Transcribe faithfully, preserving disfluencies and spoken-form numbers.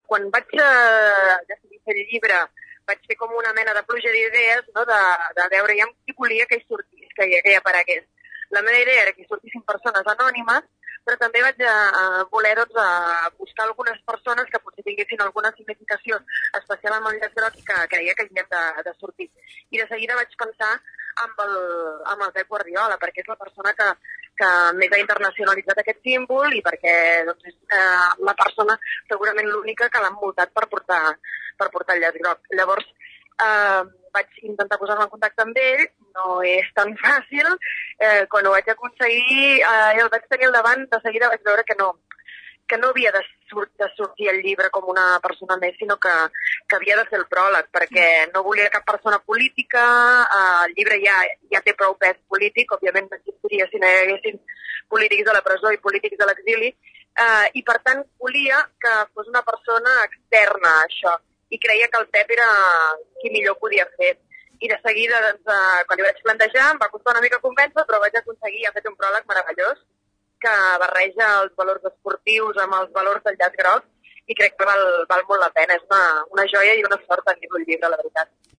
quan vaig eh, decidir fer el llibre, vaig fer com una mena de pluja d'idees, no? de, de veure ja qui volia que hi sortís, que hi, que hi aparegués. La meva idea era que hi sortissin persones anònimes, però també vaig a, a voler doncs, a buscar algunes persones que potser tinguessin alguna significació especial amb el llaç groc i que creia que havien de, de sortir. I de seguida vaig pensar amb el, amb el Pep Guardiola, perquè és la persona que, que més ha internacionalitzat aquest símbol i perquè doncs, és eh, la persona segurament l'única que l'ha envoltat per portar, per portar el llaç groc. Llavors, eh, vaig intentar posar-me en contacte amb ell, no és tan fàcil. Eh, quan ho vaig aconseguir, eh, el vaig tenir al davant, de seguida vaig veure que no, que no havia de, sur de sortir el llibre com una persona més, sinó que, que havia de ser el pròleg, perquè no volia cap persona política, eh, el llibre ja, ja té prou pes polític, òbviament no existiria si no hi haguessin polítics a la presó i polítics a l'exili, eh, i per tant volia que fos una persona externa a això, i creia que el Pep era qui millor podia fer. I de seguida, doncs, eh, quan li vaig plantejar, em va costar una mica convèncer, però vaig aconseguir, ha fet un pròleg meravellós, que barreja els valors esportius amb els valors del llaç groc, i crec que val, val molt la pena. És una, una joia i una sort tenir-lo el llibre, la veritat.